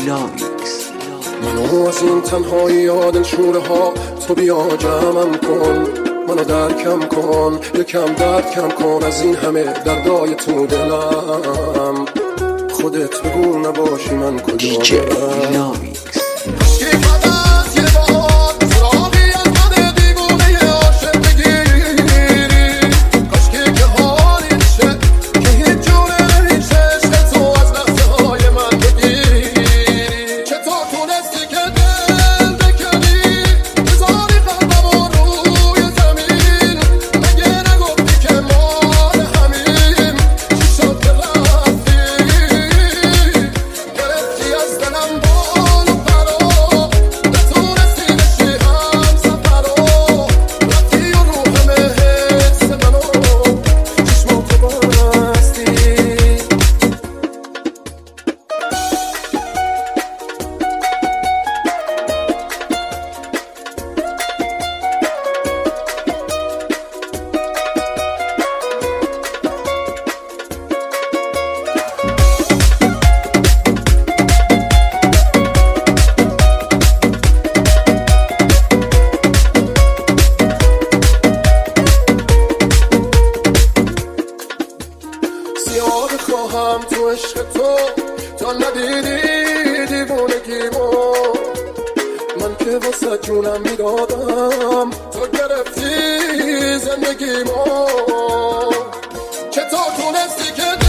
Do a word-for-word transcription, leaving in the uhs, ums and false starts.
منو از این تنهایی ها دلشوره ها تو بیا جمعم کن، منو درکم کن، یکم درد کم کن از این همه دردای تو دلم. خودت بگو نباشی من کجا برم. خواهم تو عشق تو تا ندیدی دیوونگیمو، من که واسه جونم میدادم تو گرفتی زندگیمو. چطور تونستی که